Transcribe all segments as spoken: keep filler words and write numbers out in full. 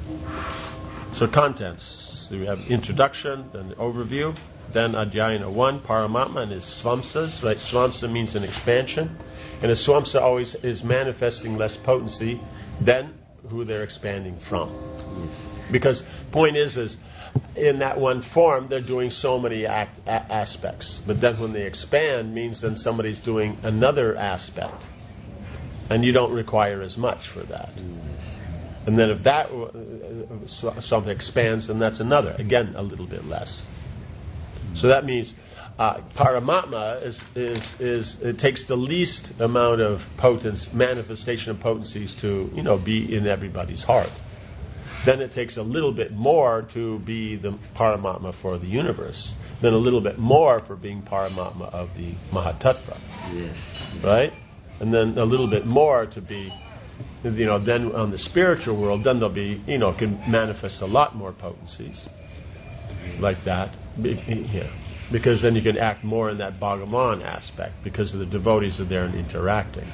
So contents. So we have introduction, then the overview, then Adhyayana one, Paramatma and his swamsas. Right? Swamsa means an expansion. And a swamsa always is manifesting less potency than who they're expanding from. Because point is, is in that one form, they're doing so many act, a- aspects. But then when they expand, means then somebody's doing another aspect. And you don't require as much for that. And then if that uh, something expands, then that's another. Again, a little bit less. So that means uh, Paramatma is, is is it takes the least amount of potence, manifestation of potencies to, you know, be in everybody's heart. Then it takes a little bit more to be the Paramatma for the universe. Then a little bit more for being Paramatma of the Mahatattva. Yes. Right? And then a little bit more to be, you know, then on the spiritual world, then there'll be, you know, can manifest a lot more potencies like that. Yeah. Because then you can act more in that Bhagavan aspect, because of the devotees are there and interacting.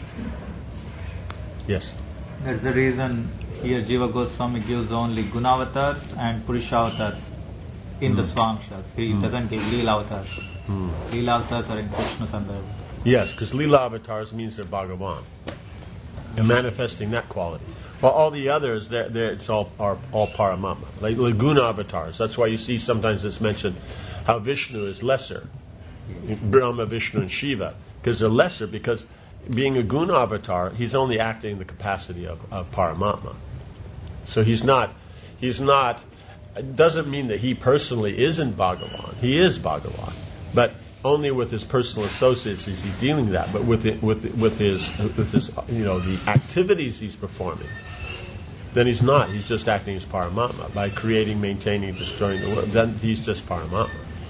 Yes? That's the reason here Jiva Goswami gives only Gunavatars and Purushavatars in mm. the Swamshas. He mm. doesn't give Leela Avatars. Mm. Leela Avatars are in Krishna Sandarbha. Yes, because Leela Avatars means they're Bhagavan. And manifesting that quality. Well, all the others, they're, they're, it's all are all Paramatma. Like Laguna avatars. That's why you see sometimes it's mentioned how Vishnu is lesser. Brahma, Vishnu, and Shiva. Because they're lesser, because being a Guna avatar, he's only acting in the capacity of, of Paramatma. So he's not, he's not, it doesn't mean that he personally isn't Bhagavan. He is Bhagavan. But only with his personal associates is he dealing that, but with it, with with his with his you know the activities he's performing, then he's not. He's just acting as Paramatma by creating, maintaining, destroying the world. Then he's just Paramatma,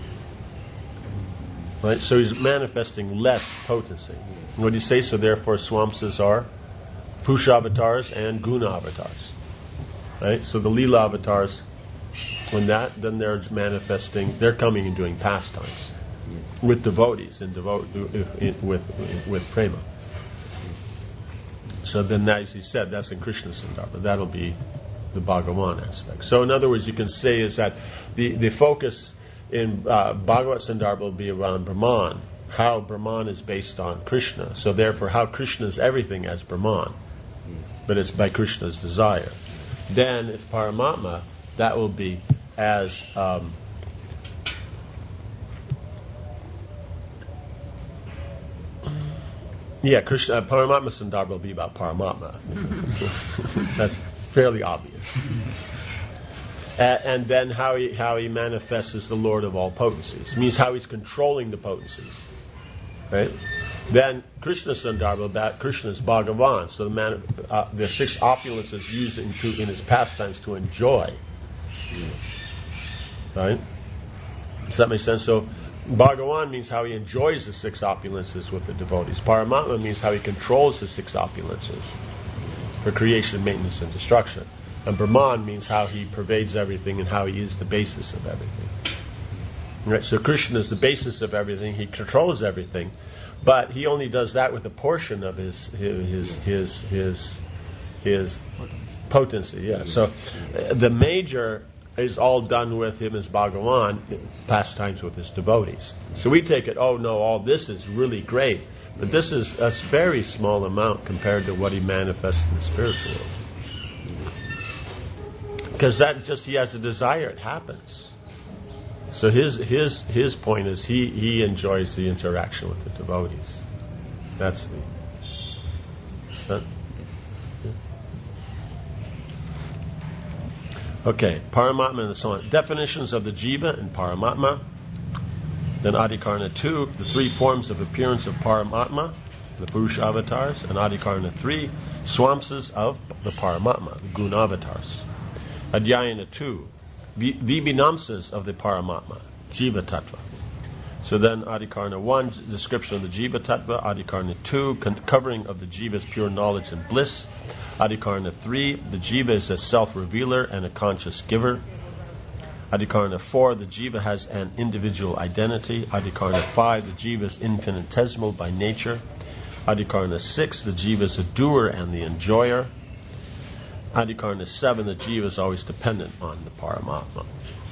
right? So he's manifesting less potency. What do you say? So therefore, swamsas are Purusha avatars and Guna avatars, right? So the Leela avatars, when that, then they're manifesting. They're coming and doing pastimes with devotees and devote with with, with prema. So then, as he said, that's in Krishna Sandarbha. That'll be the Bhagavan aspect. So in other words, you can say is that the, the focus in uh, Bhagavat Sandarbha will be around Brahman, how Brahman is based on Krishna. So therefore, how Krishna is everything as Brahman, but it's by Krishna's desire. Then, if Paramatma, that will be as um, Yeah, Krishna, uh, Paramatma Sandarbha will be about Paramatma. That's fairly obvious. Uh, and then how he how he manifests as the Lord of all potencies. It means how he's controlling the potencies. Right? Then Krishna Sandarbha about Krishna's Bhagavan. So the man, uh, the six opulences used in, to, in his pastimes to enjoy. Right? Does that make sense? So Bhagavan means how he enjoys the six opulences with the devotees. Paramatma means how he controls the six opulences for creation, maintenance, and destruction. And Brahman means how he pervades everything and how he is the basis of everything. Right? So Krishna is the basis of everything. He controls everything, but he only does that with a portion of his his his his his potency. Yeah. So uh, the major is all done with him as Bhagavan, pastimes with his devotees. So we take it, oh no, all this is really great, but this is a very small amount compared to what he manifests in the spiritual world. Because that just, he has a desire, it happens. So his his his point is he, he enjoys the interaction with the devotees. That's the... Is that, Okay, Paramatma and so on. Definitions of the Jiva and Paramatma. Then Adhikarana two, the three forms of appearance of Paramatma, the Purusha avatars, and Adhikarana three, swamsas of the Paramatma, the Guna avatars. Adhyayana two, Vibhinamsas of the Paramatma, Jiva Tattva. So then Adhikarana one, description of the Jiva Tattva. Adhikarana two, con- covering of the Jiva's pure knowledge and bliss. Adhikarana three, the Jiva is a self-revealer and a conscious giver. Adhikarana four, the Jiva has an individual identity. Adhikarana five, the Jiva is infinitesimal by nature. Adhikarana six, the Jiva is a doer and the enjoyer. Adhikarana seven, the jiva is always dependent on the Paramatma.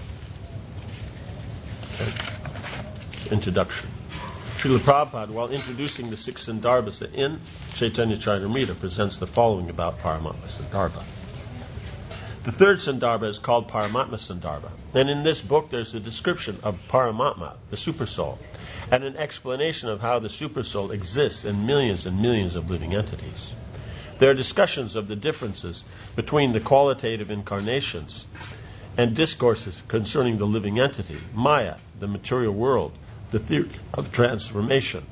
Okay. Introduction. Srila Prabhupada, while introducing the six Sandarbhas in Chaitanya Charitamrita, presents the following about Paramatma Sandarbha. The third Sandarbha is called Paramatma Sandarbha, and in this book there's a description of Paramatma, the Supersoul, and an explanation of how the Supersoul exists in millions and millions of living entities. There are discussions of the differences between the qualitative incarnations and discourses concerning the living entity, Maya, the material world, the theory of transformation,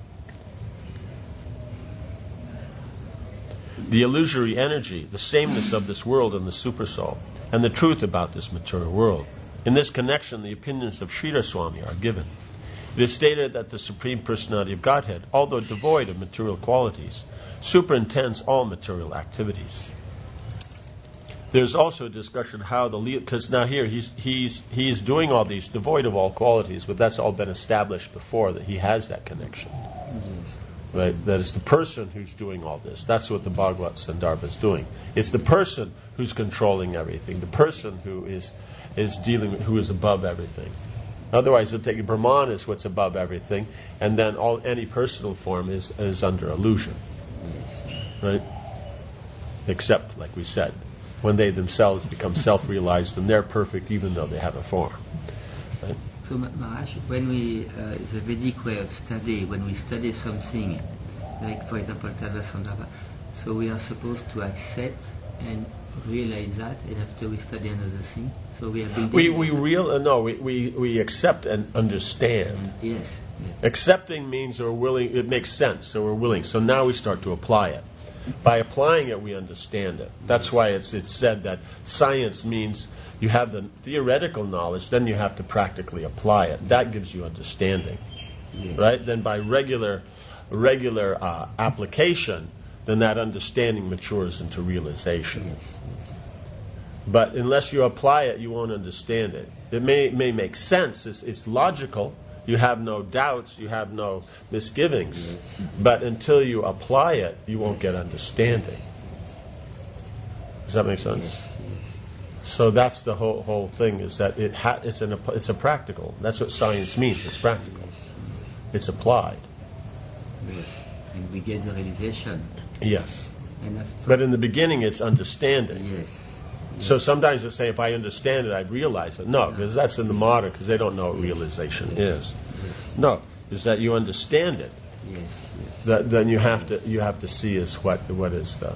the illusory energy, the sameness of this world and the Supersoul, and the truth about this material world. In this connection, the opinions of Sridhar Swami are given. It is stated that the Supreme Personality of Godhead, although devoid of material qualities, superintends all material activities. There's also a discussion how the because now here he's he's he's doing all these devoid of all qualities, but that's all been established before that he has that connection, mm-hmm. right? That it's the person who's doing all this. That's what the Bhagavad Sandarbha is doing. It's the person who's controlling everything. The person who is is dealing with, who is above everything. Otherwise, it'll take Brahman is what's above everything, and then all any personal form is is under illusion, right? Except, like we said, when they themselves become self-realized and they're perfect even though they have a form. Right? So Maharaj, when we, uh, the Vedic way of study, when we study something, like for example Tadva Sandarbha, so we are supposed to accept and realize that, and after we study another thing, so we are being... We, we real, uh, no, we, we, we accept and understand. Yes, yes. Accepting means we're willing, it makes sense, so we're willing. So now we start to apply it. By applying it, we understand it. That's why it's it's said that science means you have the theoretical knowledge, then you have to practically apply it. That gives you understanding, yes. Right? Then by regular regular uh, application, then that understanding matures into realization. Yes. But unless you apply it, you won't understand it. It may may make sense. It's, it's logical. You have no doubts, you have no misgivings. But until you apply it, you won't get understanding. Does that make sense? So that's the whole whole thing, is that it ha- it's, an, it's a practical. That's what science means, it's practical. It's applied. Yes. And we get the realization. Yes. But in the beginning, it's understanding. Yes. So sometimes they say, if I understand it, I'd realize it. No, because that's in the modern, because they don't know what realization is. No, is that you understand it. Yes. That then you have to you have to see is what what is the.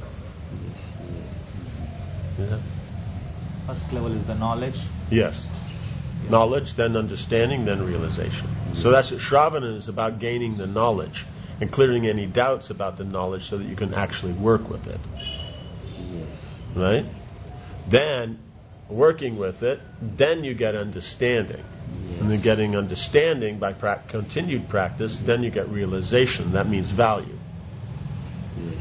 Yeah. First level is the knowledge. Yes. Knowledge, then understanding, then realization. So that's what Shravana is about, gaining the knowledge and clearing any doubts about the knowledge so that you can actually work with it. Right? Then, working with it, then you get understanding. Yes. And then getting understanding by pra- continued practice, then you get realization. That means value. Yes.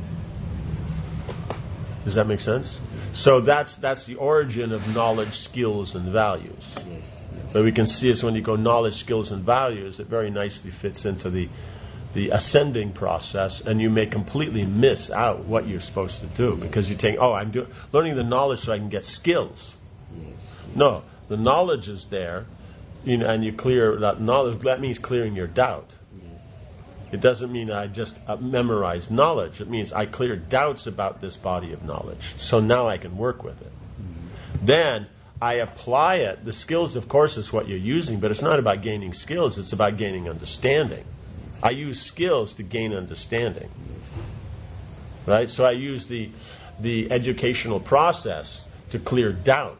Does that make sense? So that's that's the origin of knowledge, skills, and values. Yes. Yes. But we can see is when you go knowledge, skills, and values, it very nicely fits into the the ascending process, and you may completely miss out what you're supposed to do because you think, oh, I'm do- learning the knowledge so I can get skills. No, the knowledge is there, you know, and you clear that knowledge. That means clearing your doubt. It doesn't mean I just uh, memorize knowledge. It means I clear doubts about this body of knowledge, so now I can work with it. Mm-hmm. Then I apply it. The skills, of course, is what you're using, but it's not about gaining skills. It's about gaining understanding. I use skills to gain understanding, right? So I use the the educational process to clear doubt,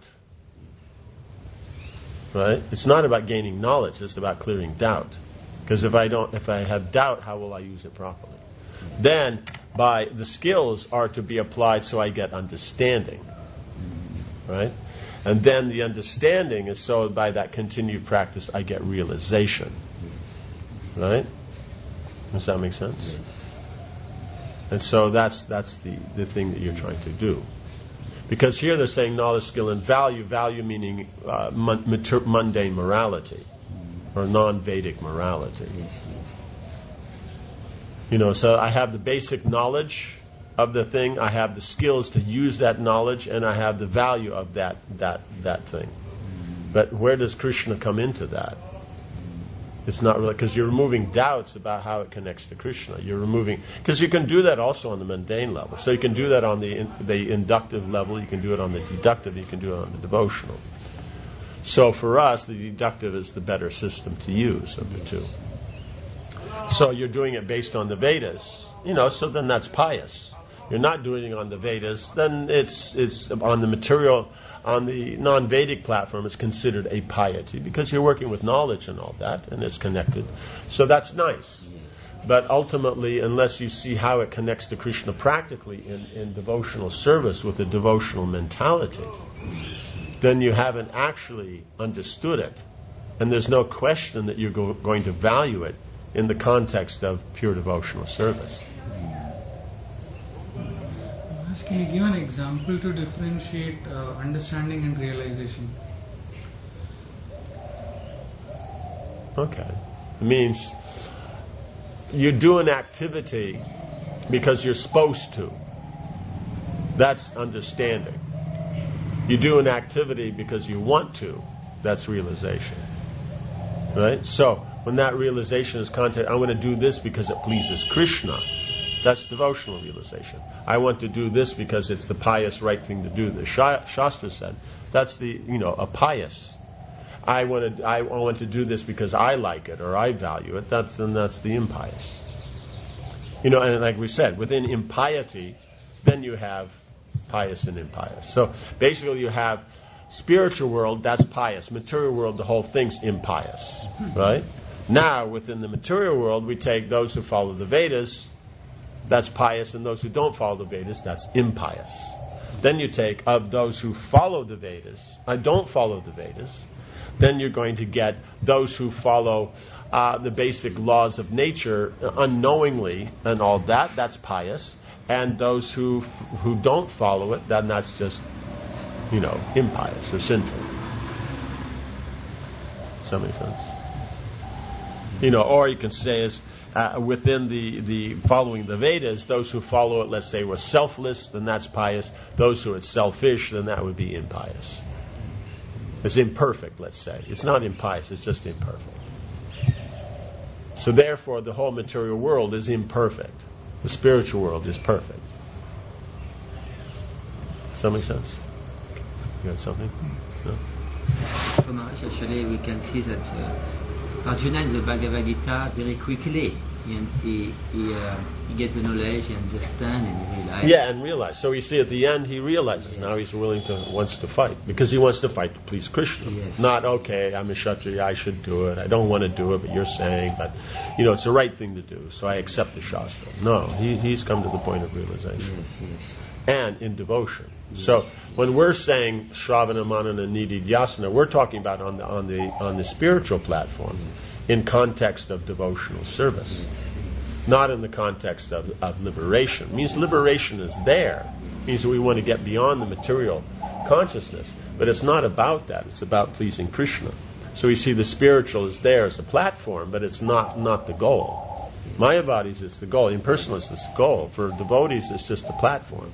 right? It's not about gaining knowledge; it's about clearing doubt. Because if I don't, if I have doubt, how will I use it properly? Then, by the skills are to be applied so I get understanding, right? And then the understanding is so by that continued practice I get realization, right? Does that make sense? And so that's that's the, the thing that you're trying to do. Because here they're saying knowledge, skill, and value. Value meaning uh, mundane morality or non-Vedic morality. You know, so I have the basic knowledge of the thing, I have the skills to use that knowledge, and I have the value of that that that thing. But where does Krishna come into that? It's not really, because you're removing doubts about how it connects to Krishna. You're removing, because you can do that also on the mundane level. So you can do that on the in, the inductive level, you can do it on the deductive, you can do it on the devotional. So for us, the deductive is the better system to use of the two. So you're doing it based on the Vedas, you know, so then that's pious. You're not doing it on the Vedas, then it's it's on the material, on the non-Vedic platform, it's considered a piety, because you're working with knowledge and all that, and it's connected. So that's nice. But ultimately, unless you see how it connects to Krishna practically in, in devotional service with a devotional mentality, then you haven't actually understood it. And there's no question that you're go- going to value it in the context of pure devotional service. Can you give an example to differentiate uh, understanding and realization? Okay. It means you do an activity because you're supposed to. That's understanding. You do an activity because you want to. That's realization. Right? So, when that realization is content, I want to do this because it pleases Krishna. That's devotional realization. I want to do this because it's the pious right thing to do. The Shastra said that's the you know a pious. I want to I want to do this because I like it or I value it. That's then that's the impious. You know, and like we said, within impiety, then you have pious and impious. So basically, you have spiritual world. That's pious. Material world, the whole thing's impious. Right? Now, within the material world, we take those who follow the Vedas. That's pious, and those who don't follow the Vedas, that's impious. Then you take of those who follow the Vedas, I don't follow the Vedas, then you're going to get those who follow uh, the basic laws of nature unknowingly and all that, that's pious. And those who who don't follow it, then that's just, you know, impious or sinful. Does that make sense? You know, or you can say is, Uh, within the, the following the Vedas, those who follow it, let's say, were selfless, then that's pious. Those who are selfish, then that would be impious. It's imperfect, let's say. It's not impious, it's just imperfect. So therefore, the whole material world is imperfect. The spiritual world is perfect. Does that make sense? You got something? No? From actually, we can see that uh, Arjuna in the Bhagavad Gita very quickly and he he, uh, he gets the knowledge and understand and he realizes. Yeah, and realize. So you see, at the end, he realizes yes. Now he's willing to wants to fight because he wants to fight to please Krishna. Yes. Not okay, I'm a Kshatriya, I should do it. I don't want to do it, but you're saying, but you know, it's the right thing to do. So I accept the Shastra. No, he he's come to the point of realization. Yes, yes. And in devotion. So when we're saying Shravana, Manana, Nididhyasana, we're talking about on the on the on the spiritual platform, in context of devotional service, not in the context of, of liberation. It means liberation is there. It means that we want to get beyond the material consciousness, but it's not about that. It's about pleasing Krishna. So we see the spiritual is there as a platform, but it's not not the goal. Mayavadis is the goal. Impersonalists is the goal. For devotees, it's just the platform.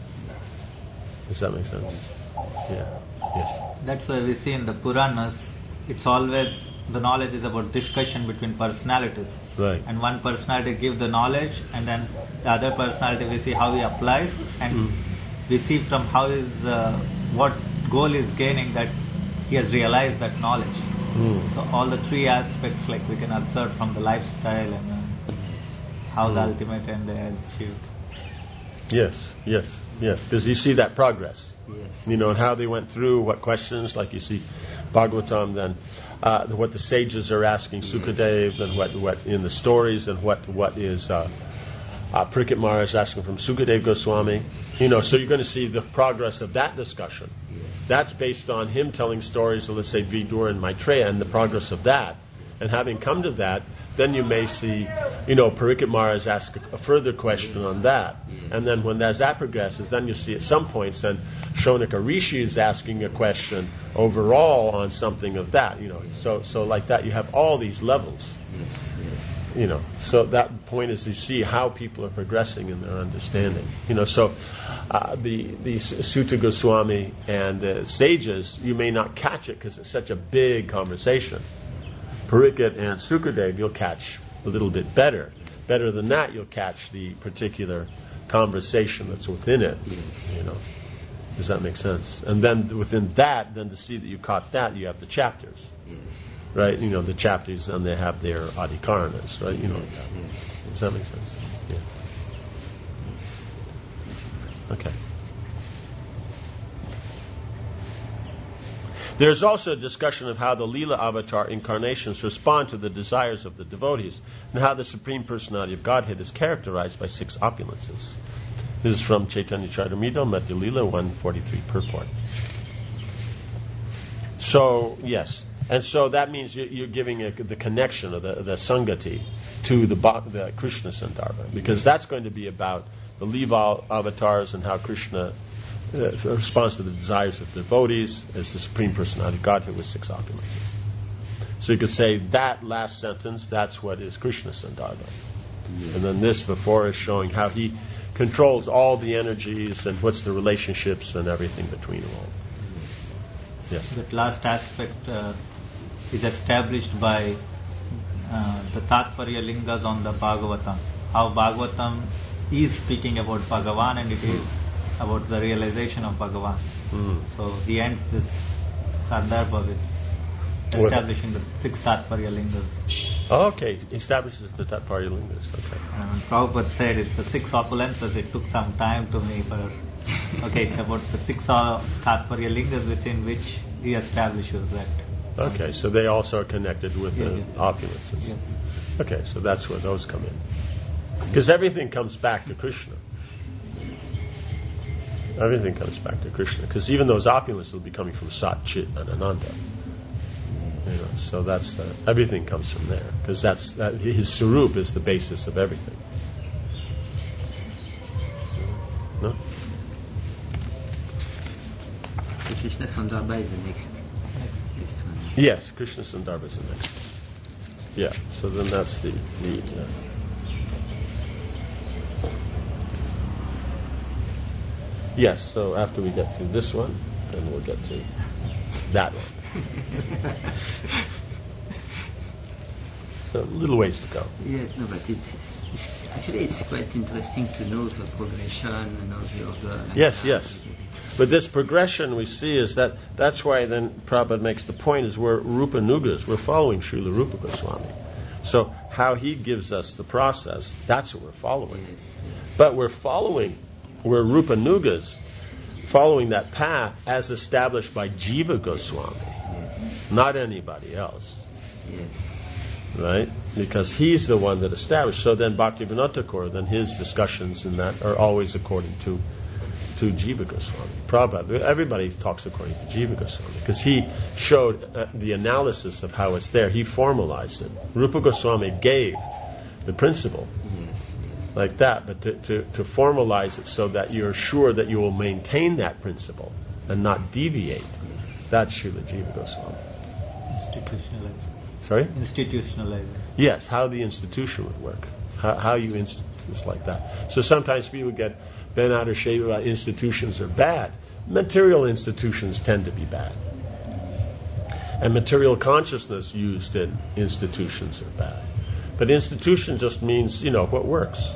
Does that make sense? Yeah. Yes. That's why we see in the Puranas, it's always, the knowledge is about discussion between personalities. Right. And one personality gives the knowledge, and then the other personality we see how he applies, and mm. we see from how is, uh, what goal is gaining that he has realized that knowledge. Mm. So all the three aspects, like we can observe from the lifestyle and uh, how mm. the ultimate end they achieved. Yes, yes, yes. Because you see that progress. Yes. You know, and how they went through, what questions, like you see Bhagavatam, then uh, what the sages are asking Sukadev, and what, what in the stories, and what, what is uh, uh, Parikshit Maharaj asking from Sukadev Goswami. You know, so you're going to see the progress of that discussion. Yes. That's based on him telling stories of, let's say, Vidur and Maitreya, and the progress of that. And having come to that, then you may see, you know, Parikshit Maharaj ask a, a further question on that. And then when as that progresses, then you see at some points then Shaunika Rishi is asking a question overall on something of that, you know. So so like that you have all these levels. you know, so that point is to see how people are progressing in their understanding. You know, so uh, the the Sutta Goswami and the sages, you may not catch it because it's such a big conversation. Pariksit and Sukadev, you'll catch a little bit better. Better than that, you'll catch the particular conversation that's within it. You know, does that make sense? And then within that, then to see that you caught that, you have the chapters. Right, you know, the chapters, and they have their adhikaranas, right? You know, does that make sense? Yeah. Okay. There's also a discussion of how the Leela avatar incarnations respond to the desires of the devotees, and how the Supreme Personality of Godhead is characterized by six opulences. This is from Chaitanya Charitamrita, Madhya Leela one forty-three purport. So, yes. And so that means you're giving a, the connection of the, the Sangati to the, the Krishna Sandarbha, because that's going to be about the Leela avatars and how Krishna uh, responds to the desires of the devotees as the Supreme Personality of Godhead with six opulences. So you could say that last sentence, that's what is Krishna Sandarbha. Yeah. And then this before is showing how he controls all the energies and what's the relationships and everything between them all. Yes? That last aspect uh, is established by uh, the Tatparya Lingas on the Bhagavatam. How Bhagavatam is speaking about Bhagavan and it is about the realization of Bhagavan. Mm. So he ends this Sandarbha with establishing the six Tatparya Lingas. Oh, okay, establishes the Tatparya Lingas. Okay. And Prabhupada said it's the six opulences. It took some time to me for. Okay, it's about the six uh, Tatparya Lingas within which he establishes that. Okay, so they also are connected with yeah, the yeah. opulences. Yes. Okay, so that's where those come in. Because everything comes back to Krishna. Everything comes back to Krishna. Because even those opulences will be coming from Sat, Chit, and Ananda. You know, so that's the, everything comes from there. Because that's that, his Sarup is the basis of everything. No? Krishna Sandarbha is the next. Yes, Krishna Sandarbha is the next. Yeah, so then that's the... the uh, yes, so after we get through this one, then we'll get to that one. So a little ways to go. Yes, no, but it's, it's actually it's quite interesting to know the progression and all the other... Like yes, that. yes. But this progression we see is that, that's why then Prabhupada makes the point is we're Rupa Nugas, we're following Srila Rupa Goswami. So how he gives us the process, that's what we're following. But we're following, we're Rupa Nugas, following that path as established by Jiva Goswami, not anybody else. Right? Because he's the one that established. So then Bhaktivinoda Thakur, then his discussions in that are always according to to Jiva Goswami. Prabhupada, everybody talks according to Jiva Goswami because he showed uh, the analysis of how it's there. He formalized it. Rupa Goswami gave the principle like that, but to, to, to formalize it so that you're sure that you will maintain that principle and not deviate, that's Srila Jiva Goswami. Institutionalized. Sorry? Institutionalized. Yes, how the institution would work. How, how you institute like that. So sometimes people get bent out of shape about institutions are bad. Material institutions tend to be bad. And material consciousness used in institutions are bad. But institution just means, you know, what works.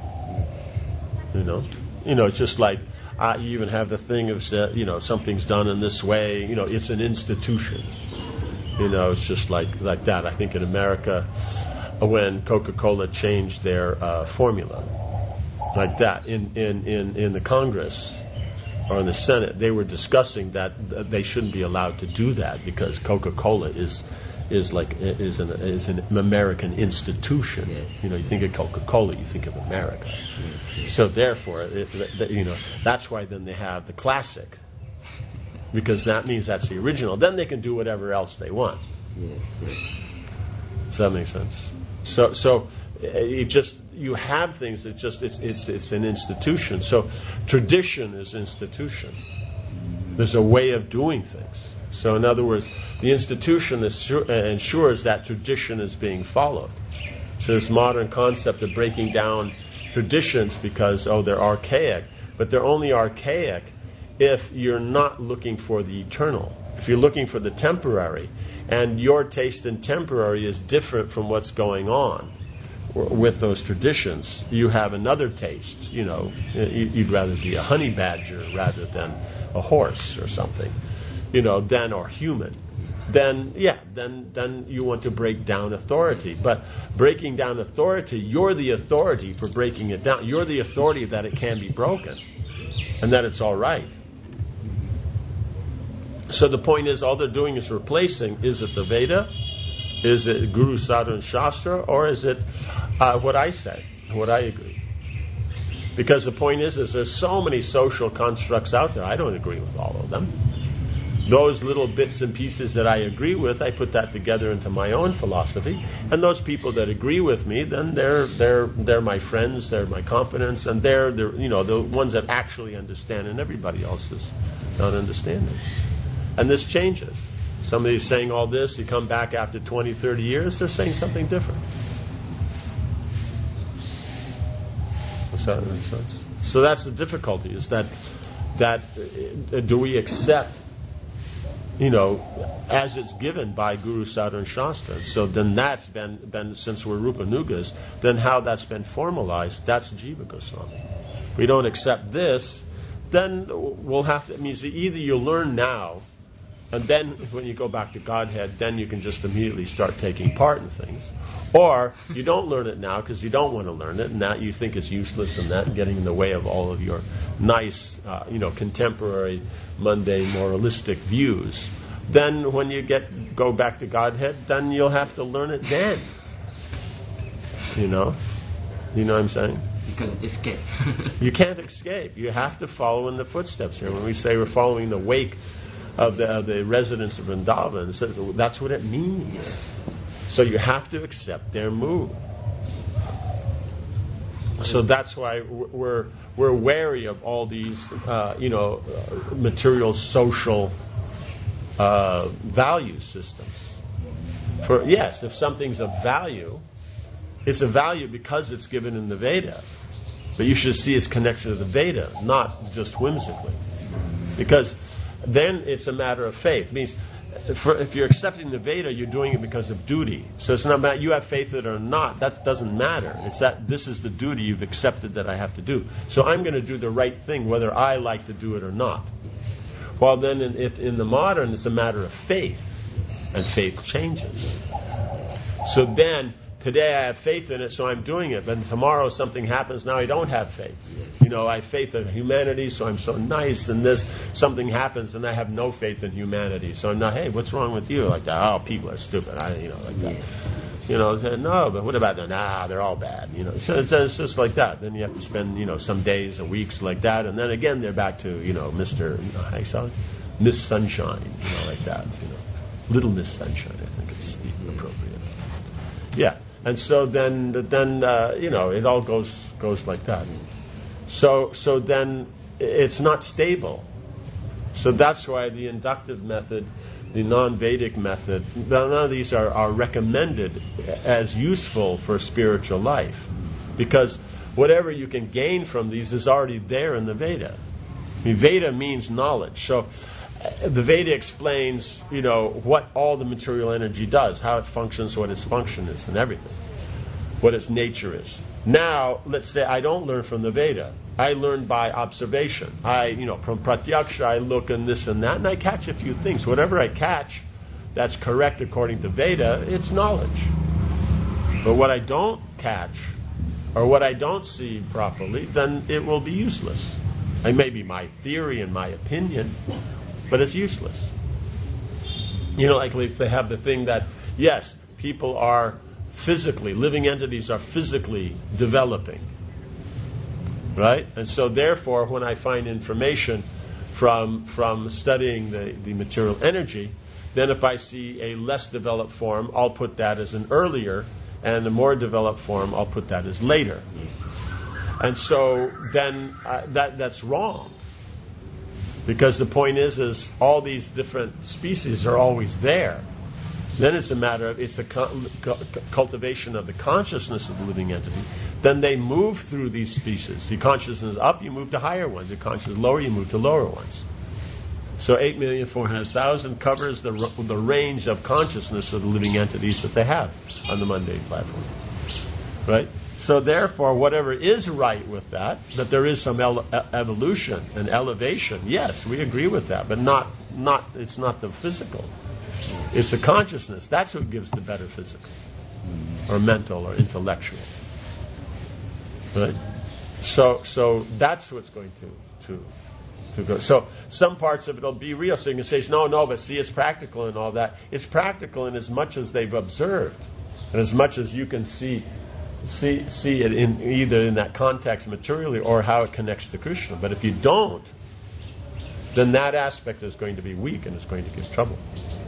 You know? You know, it's just like, uh, you even have the thing of, uh, you know, something's done in this way, you know, it's an institution. You know, it's just like, like that. I think in America, when Coca-Cola changed their uh, formula, like that, in, in, in, in the Congress or in the Senate, they were discussing that they shouldn't be allowed to do that because Coca-Cola is is like is an is an American institution. Yes. You know, you think of Coca-Cola, you think of America. Yes, yes. So therefore, it, it, you know, that's why then they have the classic, because that means that's the original. Then they can do whatever else they want. Yes, yes. Does that make sense? So so it just. You have things that just it's it's it's an institution. So tradition is institution. There's a way of doing things. So in other words, the institution assure, uh, ensures that tradition is being followed. So this modern concept of breaking down traditions because, oh, they're archaic. But they're only archaic if you're not looking for the eternal. If you're looking for the temporary, and your taste in temporary is different from what's going on with those traditions, you have another taste. You know, you'd rather be a honey badger rather than a horse or something, you know, than or human. Then, yeah, then then you want to break down authority. But breaking down authority, you're the authority for breaking it down. You're the authority that it can be broken and that it's all right. So the point is, all they're doing is replacing. Is it the Veda? Is it Guru, Sadhu, and Shastra? Or is it uh, what I say, what I agree? Because the point is, is there's so many social constructs out there. I don't agree with all of them. Those little bits and pieces that I agree with, I put that together into my own philosophy. And those people that agree with me, then they're they're they're my friends, they're my confidants, and they're they're you know the ones that actually understand, and everybody else is not understanding. And this changes. Somebody's saying all this, you come back after twenty, thirty years, they're saying something different. Does that make sense? So that's the difficulty, is that that uh, do we accept, you know, as it's given by Guru, Sadhu, and Shastra. So then that's been, been since we're Rupanugas, then how that's been formalized, that's Jiva Goswami. If we don't accept this, then we'll have to, it means that either you learn now, and then when you go back to Godhead, then you can just immediately start taking part in things. Or you don't learn it now because you don't want to learn it, and that you think it's useless, and that getting in the way of all of your nice, uh, you know, contemporary, mundane, moralistic views. Then when you get go back to Godhead, then you'll have to learn it then. You know? You know what I'm saying? You can't escape. You can't escape. You have to follow in the footsteps here. When we say we're following the wake of the, of the residents of Vrindavan, so that's what it means. So you have to accept their move. So that's why we're we're wary of all these, uh, you know, uh, material, social uh, value systems. For yes, if something's of value, it's a value because it's given in the Veda. But you should see its connection to the Veda, not just whimsically, because then it's a matter of faith. It means for, if you're accepting the Veda, you're doing it because of duty. So it's not about you have faith in it or not. That doesn't matter. It's that this is the duty you've accepted that I have to do. So I'm going to do the right thing whether I like to do it or not. While then in, if in the modern, it's a matter of faith. And faith changes. So then, today I have faith in it, so I'm doing it. But tomorrow something happens, now I don't have faith. You know, I have faith in humanity, so I'm so nice. And this, something happens, and I have no faith in humanity. So I'm not, hey, what's wrong with you? Like that, oh, people are stupid. I, you know, like that. You know, no, but what about them? Nah, they're all bad. You know, so it's, it's just like that. Then you have to spend, you know, some days or weeks like that, and then again they're back to, you know, Mister You know, how you saw it? Miss Sunshine, you know, like that. You know, Little Miss Sunshine, I think it's the appropriate. Yeah, and so then, then uh, you know, it all goes goes like that. So, so then it's not stable. So that's why the inductive method, the non-Vedic method, none of these are, are recommended as useful for spiritual life, because whatever you can gain from these is already there in the Veda. I mean, Veda means knowledge. So uh, the Veda explains, you know, what all the material energy does, how it functions, what its function is, and everything, what its nature is. Now, let's say I don't learn from the Veda. I learn by observation. I, you know, from Pratyaksha, I look and this and that, and I catch a few things. Whatever I catch that's correct according to Veda, it's knowledge. But what I don't catch, or what I don't see properly, then it will be useless. It may be my theory and my opinion, but it's useless. You know, like if they have the thing that, yes, people are physically, living entities are physically developing. Right? And so therefore, when I find information from from studying the, the material energy, then if I see a less developed form, I'll put that as an earlier, and a more developed form, I'll put that as later. And so then uh, that that's wrong. Because the point is, is all these different species are always there. Then it's a matter of, it's a cu- cu- cultivation of the consciousness of the living entity. Then they move through these species. Your consciousness is up, you move to higher ones. Your consciousness is lower, you move to lower ones. So eight million four hundred thousand covers the the range of consciousness of the living entities that they have on the mundane platform. Right? So therefore, whatever is right with that, that there is some ele- evolution and elevation, yes, we agree with that, but not, not it's not the physical. It's the consciousness. That's what gives the better physical, or mental, or intellectual. Right? So, so that's what's going to to to go. So some parts of it will be real. So you can say, no, no, but see, it's practical and all that. It's practical in as much as they've observed, and as much as you can see see see it in either in that context materially or how it connects to Krishna. But if you don't, then that aspect is going to be weak and it's going to give trouble.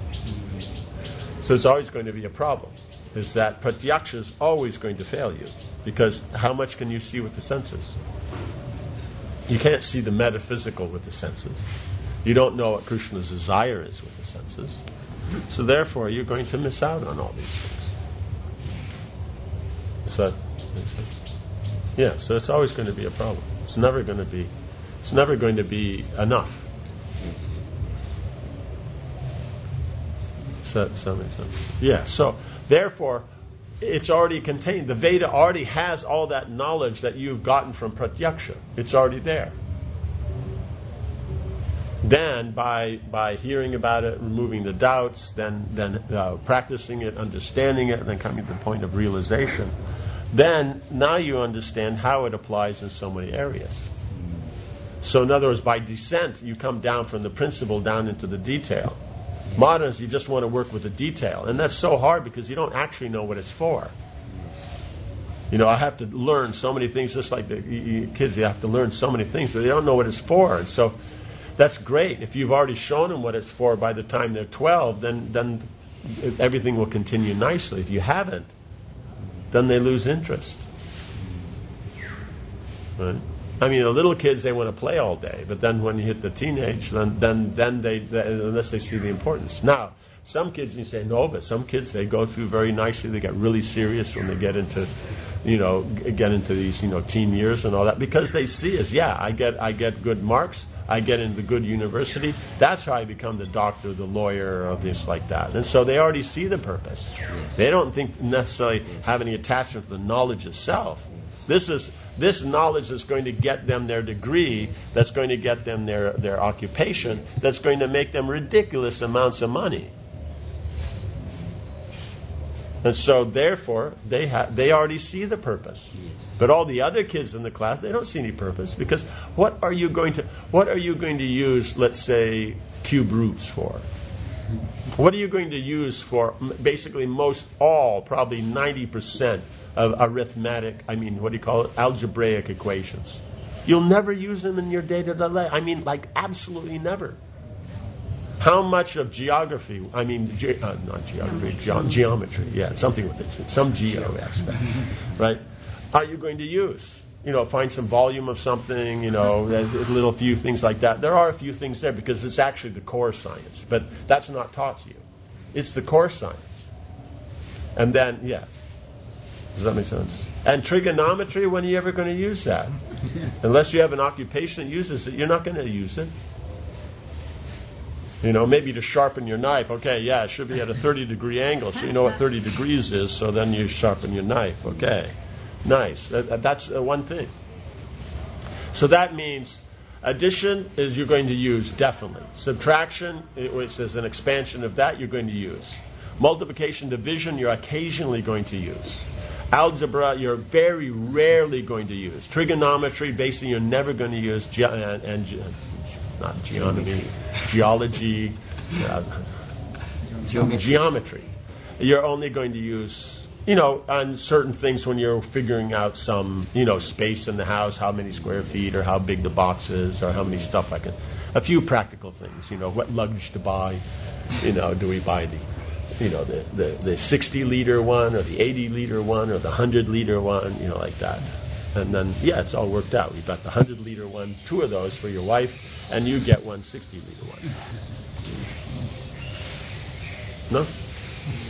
So it's always going to be a problem, is that pratyaksha is always going to fail you, because how much can you see with the senses? You can't see the metaphysical with the senses. You don't know what Krishna's desire is with the senses. So therefore, you're going to miss out on all these things. So, yeah, so it's always going to be a problem. It's never going to be, it's never going to be enough. So, does that make sense? Yeah, so therefore, it's already contained. The Veda already has all that knowledge that you've gotten from pratyaksha. It's already there. Then, by by hearing about it, removing the doubts, then then uh, practicing it, understanding it, and then coming to the point of realization, then now you understand how it applies in so many areas. So in other words, by descent, you come down from the principle down into the detail. Moderns, you just want to work with the detail. And that's so hard because you don't actually know what it's for. You know, I have to learn so many things, just like the you, you, kids, you have to learn so many things, so they don't know what it's for. And so that's great. If you've already shown them what it's for by the time they're twelve, then, then everything will continue nicely. If you haven't, then they lose interest. Right? I mean, the little kids, they want to play all day, but then when you hit the teenage, then then then they, they unless they see the importance. Now, some kids, you say no, but some kids, they go through very nicely. They get really serious when they get into, you know, get into these, you know, teen years and all that, because they see us. Yeah, I get I get good marks. I get into the good university. That's how I become the doctor, the lawyer, or this like that. And so they already see the purpose. They don't think necessarily have any attachment to the knowledge itself. This is this knowledge that's going to get them their degree, that's going to get them their, their occupation, that's going to make them ridiculous amounts of money. And so, therefore, they ha- they already see the purpose. But all the other kids in the class, they don't see any purpose, because what are you going to what are you going to use, let's say, cube roots for? What are you going to use for basically most all, probably ninety percent of arithmetic, I mean, what do you call it, algebraic equations? You'll never use them in your day-to-day life. I mean, like, absolutely never. How much of geography, I mean, ge- uh, not geography, ge- geometry, yeah, something with it, some geo aspect, right, are you going to use? You know, find some volume of something, you know, a little few things like that. There are a few things there because it's actually the core science, but that's not taught to you. It's the core science. And then, yeah. Does that make sense? And trigonometry, when are you ever going to use that? Unless you have an occupation that uses it, you're not going to use it. You know, maybe to sharpen your knife. Okay, yeah, it should be at a thirty degree angle, so you know what thirty degrees is, so then you sharpen your knife. Okay, nice. That's one thing. So that means addition is you're going to use, definitely. Subtraction, which is an expansion of that, you're going to use. Multiplication, division, you're occasionally going to use. Algebra, you're very rarely going to use. Trigonometry, basically, you're never going to use. Ge- and, and ge- not geometry, geology, uh, geometry. geometry. You're only going to use, you know, on certain things when you're figuring out some, you know, space in the house, how many square feet, or how big the box is, or how many stuff I can. A few practical things, you know, what luggage to buy. You know, do we buy the you know, the, the, the sixty liter one or the eighty liter one or the one hundred liter one, you know, like that. And then, yeah, it's all worked out. We've got the one hundred liter one, two of those for your wife, and you get one sixty liter one. No?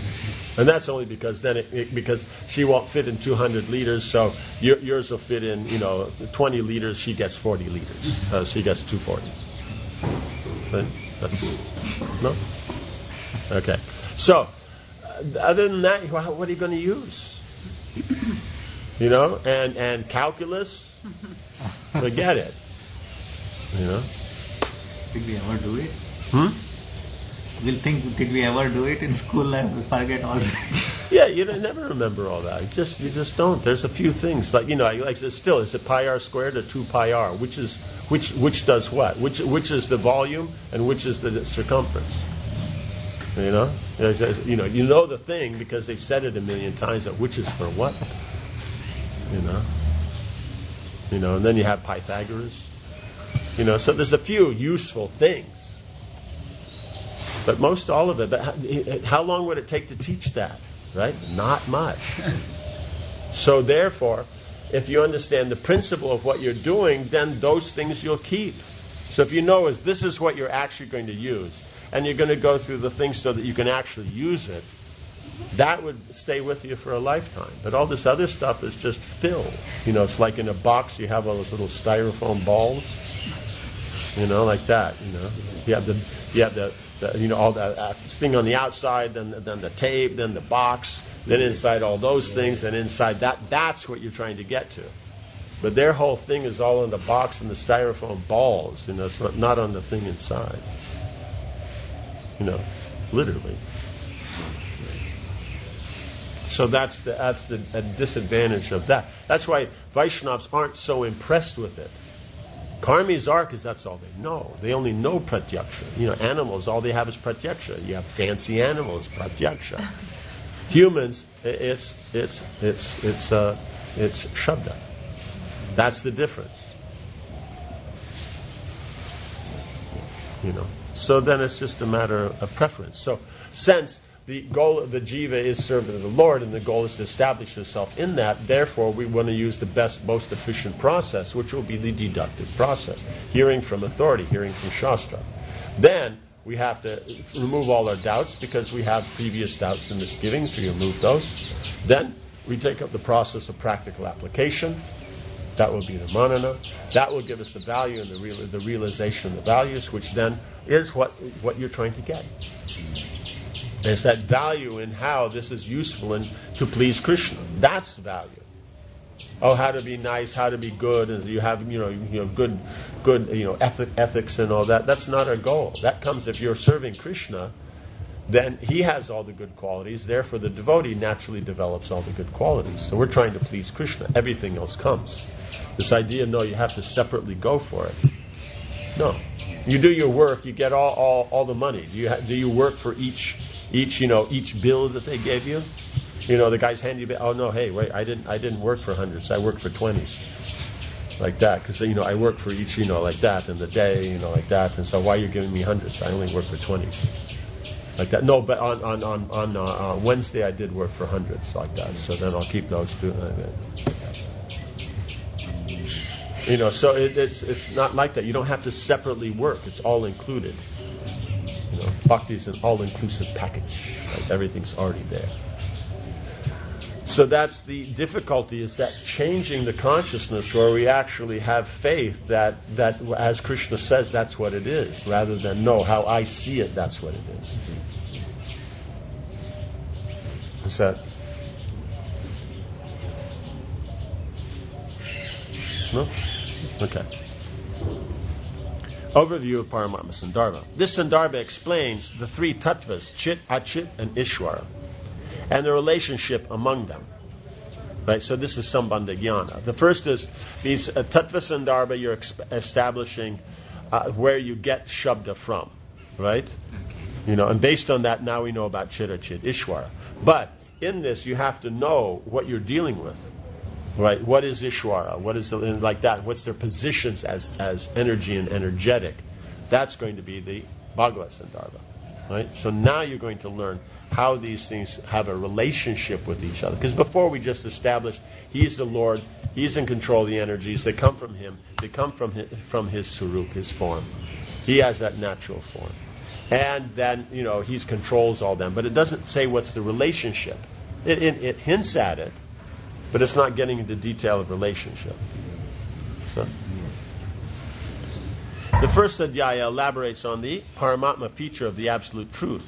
And that's only because then it, it, because she won't fit in two hundred liters, so your, yours will fit in, you know, twenty liters. She gets forty liters. Uh, she gets two forty. Right? That's, no. Okay. So, uh, other than that, what are you going to use? You know, and and calculus, forget it. You know. Did we ever do it? Hmm. We'll think, did we ever do it in school life? We forget already. Yeah, you don't, never remember all that. You just you just don't. There's a few things like you know, like still, is it pi r squared or two pi r? Which is which? Which does what? Which which is the volume and which is the circumference? You know, you know, you know the thing because they've said it a million times. But which is for what? You know, you know, and then you have Pythagoras. You know, so there's a few useful things. But most all of it, but how, how long would it take to teach that? Right? Not much. So therefore, if you understand the principle of what you're doing, then those things you'll keep. So if you know is this is what you're actually going to use, and you're going to go through the things so that you can actually use it, that would stay with you for a lifetime. But all this other stuff is just fill. You know, it's like in a box you have all those little styrofoam balls. You know, like that. You know, you have the you have the, the you know all that uh, thing on the outside, then then the tape, then the box, then inside all those things, then inside that. That's what you're trying to get to. But their whole thing is all in the box and the styrofoam balls. You know, it's not, not on the thing inside. You know, literally. So that's the that's the a disadvantage of that. That's why Vaishnavas aren't so impressed with it. Karmis are because that's all they know. They only know pratyaksha. You know, animals, all they have is pratyaksha. You have fancy animals, pratyaksha. Humans, it's it's it's it's uh, it's shabda. That's the difference. You know. So then it's just a matter of preference. So since the goal of the jiva is serving the Lord, and the goal is to establish yourself in that. Therefore, we want to use the best, most efficient process, which will be the deductive process, hearing from authority, hearing from Shastra. Then we have to remove all our doubts because we have previous doubts and misgivings. We remove those. Then we take up the process of practical application. That will be the manana. That will give us the value and the real, the realization of the values, which then is what what you're trying to get. There's that value in how this is useful and to please Krishna. That's value. Oh, how to be nice, how to be good, and you have you know you know good good you know ethic, ethics and all that. That's not our goal. That comes if you're serving Krishna, then he has all the good qualities. Therefore, the devotee naturally develops all the good qualities. So we're trying to please Krishna. Everything else comes. This idea, no, you have to separately go for it. No, you do your work, you get all all, all the money. Do you ha- do you work for each? Each, you know, each bill that they gave you, you know, the guys hand you, oh no, hey, wait, I didn't, I didn't work for hundreds, I worked for twenties, like that, because you know, I work for each, you know, like that, in the day, you know, like that, and so why are you giving me hundreds? I only work for twenties, like that. No, but on on on on uh, uh, Wednesday I did work for hundreds, like that. So then I'll keep those too. You know, so it, it's it's not like that. You don't have to separately work; it's all included. You know, bhakti is an all-inclusive package. Right? Everything's already there. So that's the difficulty, is that changing the consciousness where we actually have faith that, that as Krishna says, that's what it is, rather than, no, how I see it, that's what it is. Is that? No? Okay. Overview of Paramatma Sandarbha. This Sandarbha explains the three tattvas, Chit, Achit, and Ishvara, and the relationship among them. Right? So this is Sambandha Jnana. The first is these uh, Tattva Sandarbha, you're exp- establishing uh, where you get Shabda from. Right? You know, and based on that, now we know about Chit, Achit, Ishvara. But in this, you have to know what you're dealing with. Right? What is Ishvara? What is the, like that? What's their positions as as energy and energetic? That's going to be the Bhagavad Sandarbha. Right? So now you're going to learn how these things have a relationship with each other. Because before we just established He's the Lord, He's in control of the energies, they come from Him, they come from his, from His Surup, His form. He has that natural form. and then, you know, he controls all them. But it doesn't say what's the relationship. It, it, it hints at it, but it's not getting into detail of relationship. So, the first adhyaya elaborates on the Paramatma feature of the Absolute Truth,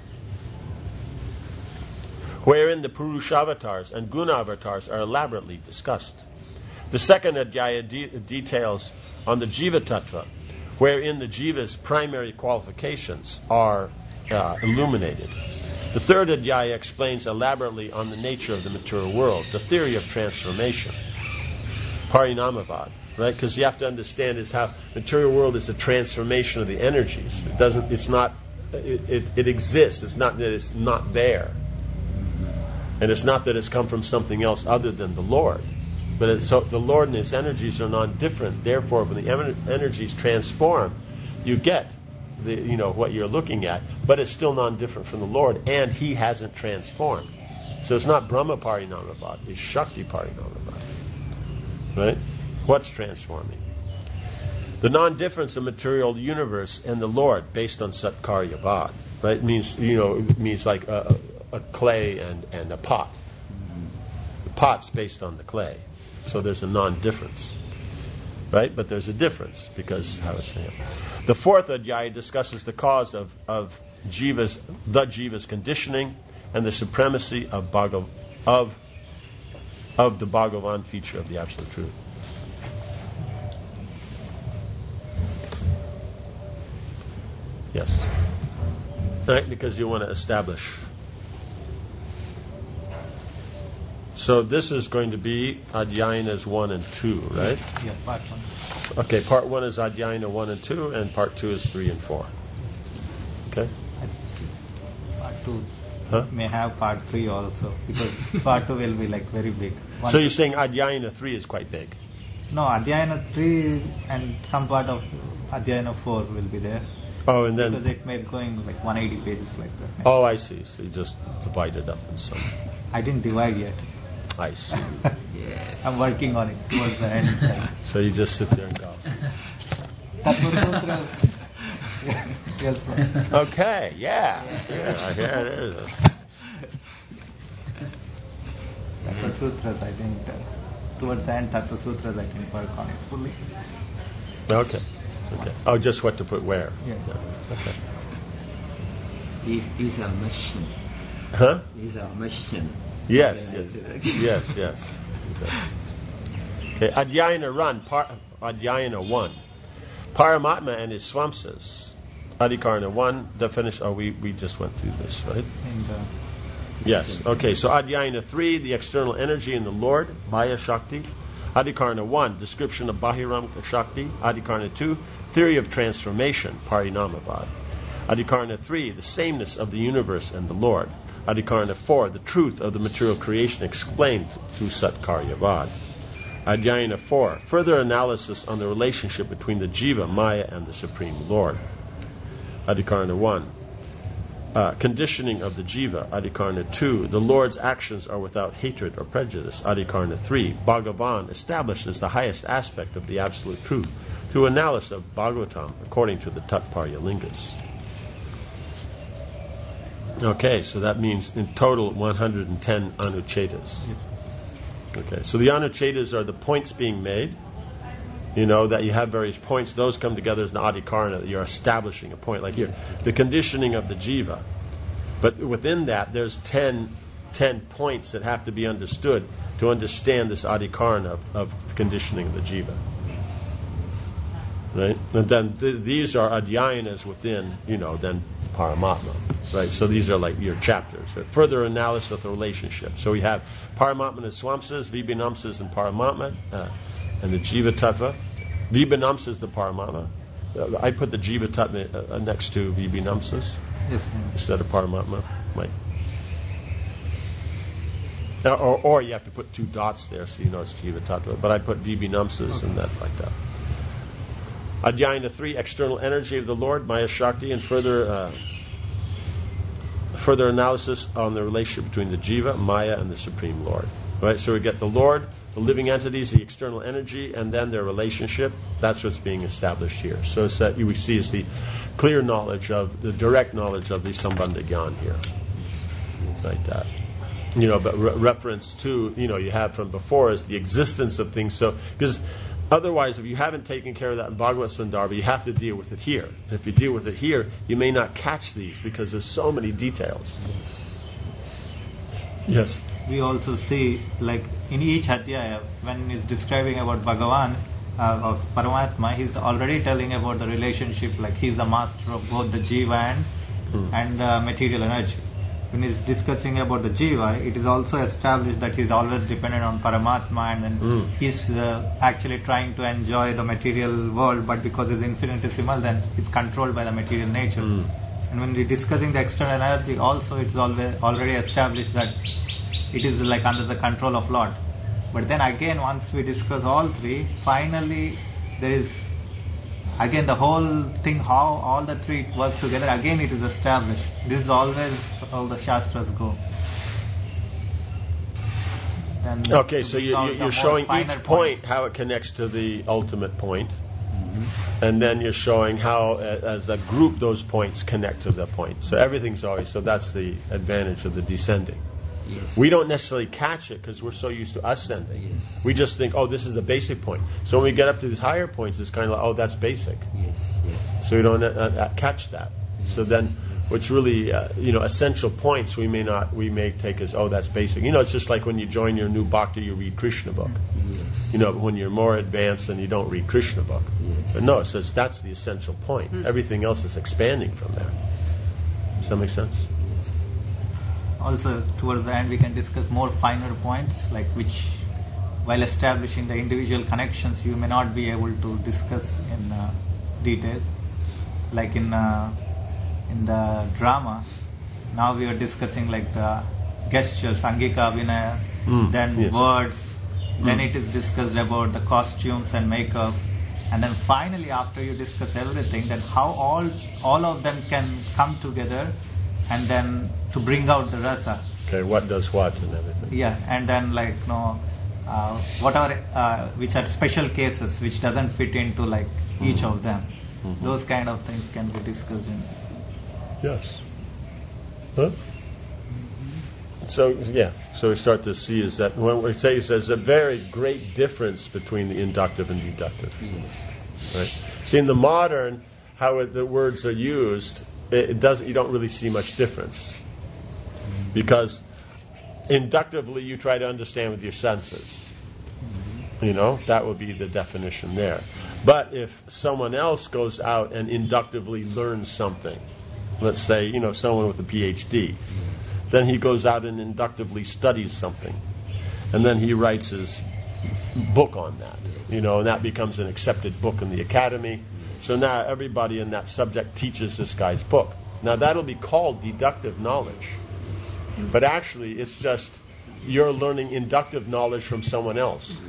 wherein the Purushavatars and Gunavatars are elaborately discussed. The second adhyaya de- details on the Jiva Tattva, wherein the Jiva's primary qualifications are uh, illuminated. The third adhyaya explains elaborately on the nature of the material world, the theory of transformation, Parinamavad, right? Because you have to understand is how material world is a transformation of the energies. It doesn't. It's not. It, it, it exists. It's not that it's not there, and it's not that it's come from something else other than the Lord. But it's, so the Lord and His energies are non-different. Therefore, when the em- energies transform, you get the you know what you're looking at. But it's still non-different from the Lord, and He hasn't transformed. So it's not Brahma Parinamavad. It's Shakti Parinamavad. Right? What's transforming? The non-difference of material universe and the Lord, based on Satkaryavad. Right? It means you know it means like a, a clay and, and a pot. The pot's based on the clay. So there's a non-difference, right? But there's a difference because I was saying. The fourth adhyaya discusses the cause of, of jiva's, the jiva's conditioning and the supremacy of Bhagav, of of the Bhagavan feature of the Absolute Truth. Yes, right? Because you want to establish. So this is going to be Adhyayanas one and two, right? Yeah, part one. Okay, part one is Adhyayana one and two, and part two is three and four. Okay? Part two Huh? may have part three also, because part two will be like very big. One So you're saying Adhyayana three is quite big? No, Adhyayana three and some part of Adhyayana four will be there. Oh, and then... Because it may be going like one hundred eighty pages like that. Oh, I see. So you just divide it up in some... I didn't divide yet. I see. Yeah. I'm working on it towards the end. Like, So you just sit there and go. Tattva Sutras. Yes, ma'am. Okay, yeah. Yeah, here it is. Tattva Sutras, I didn't. Uh, towards the end, Tattva Sutras, I didn't work on it fully. Okay. Okay. Oh, just what to put where? Yeah. Okay. These, these are machine. Huh? These are machine. Yes, yes. Yes, yes. Okay, Adhyayana run, par, Adhyayana one. Paramatma and his swamsas. Adhikarana one, definition. Oh, we, we just went through this, right? And, uh, Yes. Okay, so Adhyayana three, the external energy in the Lord, Maya Shakti. Adhikarana one, description of Bahiram Shakti. Adhikarana two, theory of transformation, Parinamavad. Adhikarana three, the sameness of the universe and the Lord. Adhikarana four, the truth of the material creation explained through Satkaryavad. Adhyayana four, further analysis on the relationship between the Jiva, Maya, and the Supreme Lord. Adhikarana one, uh, conditioning of the Jiva. Adhikarana two, the Lord's actions are without hatred or prejudice. Adhikarana three, Bhagavan establishes the highest aspect of the Absolute Truth through analysis of Bhagavatam according to the Tatparya Lingas. Okay, so that means in total one hundred ten anuchetas. Okay, so the anuchetas are the points being made. You know, that you have various points. Those come together as an adhikarana, that you're establishing a point. Like here, the conditioning of the jiva. But within that, there's ten, ten points that have to be understood to understand this adhikarana of, of the conditioning of the jiva. Right? And then th- these are adhyayanas within, you know, then Paramatma. Right, so these are like your chapters. Further analysis of the relationship. So we have Paramatma and Swamsas, Vibhinamsas and Paramatma, uh, and the Jiva Tattva. Vibhinamsas is the Paramatma. Uh, I put the Jiva Tattva uh, next to Vibhinamsas yes, instead of Paramatma. Like, uh, or, or you have to put two dots there so you know it's Jiva Tattva. But I put Vibhinamsas and that like that. Adhyayana three, external energy of the Lord, Maya Shakti, and further. Uh, Further analysis on the relationship between the Jiva, Maya, and the Supreme Lord. Right? So we get the Lord, the living entities, the external energy, and then their relationship. That's what's being established here. So it's that we see is the clear knowledge of, the direct knowledge of the Sambandha Gyan here. Like that. You know, but re- reference to, you know, you have from before is the existence of things. So, because otherwise, if you haven't taken care of that in Bhagavad Sandarbha, you have to deal with it here. If you deal with it here, you may not catch these because there's so many details. Yes. We also see, like in each Adhyaya, when he's describing about Bhagavan, uh, of Paramatma, he's already telling about the relationship, like he's the master of both the Jiva and, mm. and the material energy. When he's discussing about the Jiva, it is also established that he's always dependent on Paramatma, and then mm. he's uh, actually trying to enjoy the material world, but because it's infinitesimal, then it's controlled by the material nature. Mm. And when we're discussing the external energy, also it's always already established that it is like under the control of Lord. But then again, once we discuss all three, finally there is again the whole thing, how all the three work together, again it is established. This is always how the Shastras go. Then okay, so you, you, you're showing each point points. How it connects to the ultimate point. Mm-hmm. And then you're showing how, as a group, those points connect to the point. So everything's always, so that's the advantage of the descending. Yes. We don't necessarily catch it because we're so used to ascending. Yes. We just think, oh, this is a basic point. So when we get up to these higher points, it's kind of like, oh, that's basic. Yes. Yes. So we don't uh, uh, catch that. Yes. So then, what's really, uh, you know, essential points, we may not, we may take as, oh, that's basic. You know, it's just like when you join your new bhakti, you read Krishna book. Yes. You know, when you're more advanced, then you don't read Krishna book. Yes. But no, it says that's the essential point. Mm. Everything else is expanding from there. Does that make sense? Also, towards the end, we can discuss more finer points, like which, while establishing the individual connections, you may not be able to discuss in uh, detail. Like in uh, in the drama, now we are discussing like the gestures, Angika Vinaya, mm, then yes. words, mm. then it is discussed about the costumes and makeup, and then finally, after you discuss everything, then how all all of them can come together, and then to bring out the rasa. Okay, what does what and everything. Yeah, and then like you know, uh, whatever uh, which are special cases which doesn't fit into like mm-hmm. each of them. Mm-hmm. Those kind of things can be discussed in. Yes. Huh? So yeah, so we start to see is that when we say there's a very great difference between the inductive and deductive. Yes. Right. See, in the modern, how it, the words are used, it, it doesn't. You don't really see much difference. Because inductively you try to understand with your senses. You know, that would be the definition there. But if someone else goes out and inductively learns something, let's say, you know, someone with a P H D, then he goes out and inductively studies something. And then he writes his book on that. You know, and that becomes an accepted book in the academy. So now everybody in that subject teaches this guy's book. Now that'll be called deductive knowledge. But actually, it's just you're learning inductive knowledge from someone else.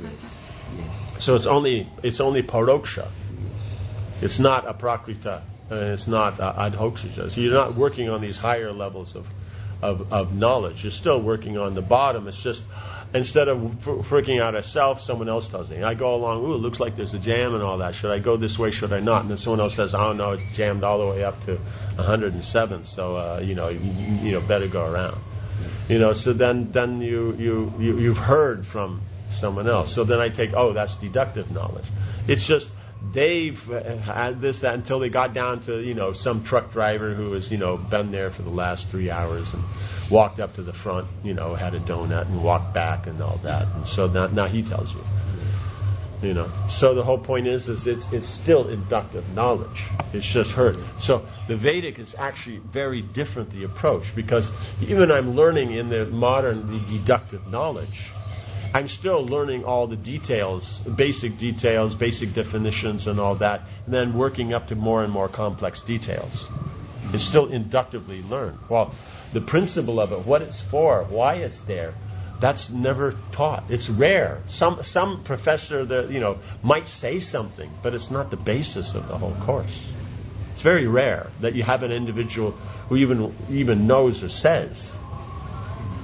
So it's only it's only paroksha. It's not aprakrita. And it's not uh, adhoksha. So you're not working on these higher levels of, of of knowledge. You're still working on the bottom. It's just instead of f- freaking out yourself, someone else tells me. I go along. Ooh, it looks like there's a jam and all that. Should I go this way? Should I not? And then someone else says, oh no, it's jammed all the way up to one hundred seven. So uh, you know, you, you know, better go around. You know, so then, then you, you, you, you've heard from someone else. So then I take, oh, that's deductive knowledge. It's just they've had this, that, until they got down to, you know, some truck driver who has, you know, been there for the last three hours and walked up to the front, you know, had a donut and walked back and all that. And so now, now he tells you. You know, so the whole point is, is it's it's still inductive knowledge. It's just heard. So the Vedic is actually very different, the approach, because even I'm learning in the modern the deductive knowledge, I'm still learning all the details, basic details, basic definitions, and all that, and then working up to more and more complex details. It's still inductively learned. Well, the principle of it, what it's for, why it's there, that's never taught. It's rare. Some some professor that you know might say something, but it's not the basis of the whole course. It's very rare that you have an individual who even even knows or says.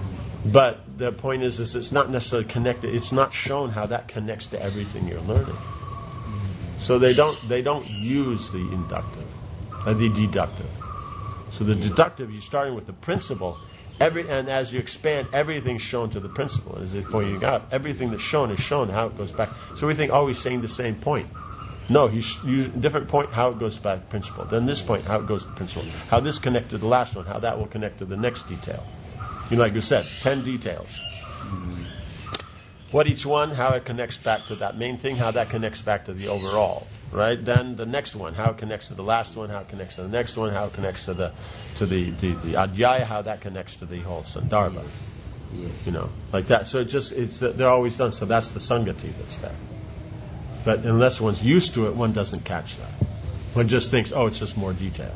But the point is, is it's not necessarily connected. It's not shown how that connects to everything you're learning. So they don't they don't use the inductive, uh, the deductive. So the deductive, you're starting with the principle, every and as you expand, everything's shown to the principle. As he's pointing out, everything that's shown is shown how it goes back. So we think, oh, he's saying the same point. No, he's using a different point, how it goes back to principle. Then this point, how it goes to principle. How this connects to the last one, how that will connect to the next detail. You know, like you said, ten details. Mm-hmm. What each one, how it connects back to that main thing, how that connects back to the overall, right? Then the next one, how it connects to the last one, how it connects to the next one, how it connects to the to the the, the adhyaya, how that connects to the whole sandarbha. Yes. You know, like that. So it just it's they're always done. So that's the sangati that's there. But unless one's used to it, one doesn't catch that. One just thinks, oh, it's just more detail.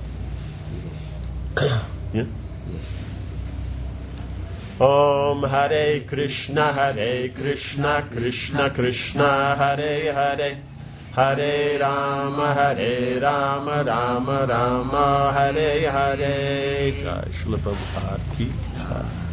Yes. Yeah. Yes. Om Hare Krishna Hare Krishna Krishna Krishna Hare Hare Hare Rama Hare Rama Rama Rama Hare Hare. Jai Srila Prabhupada Ki Jai.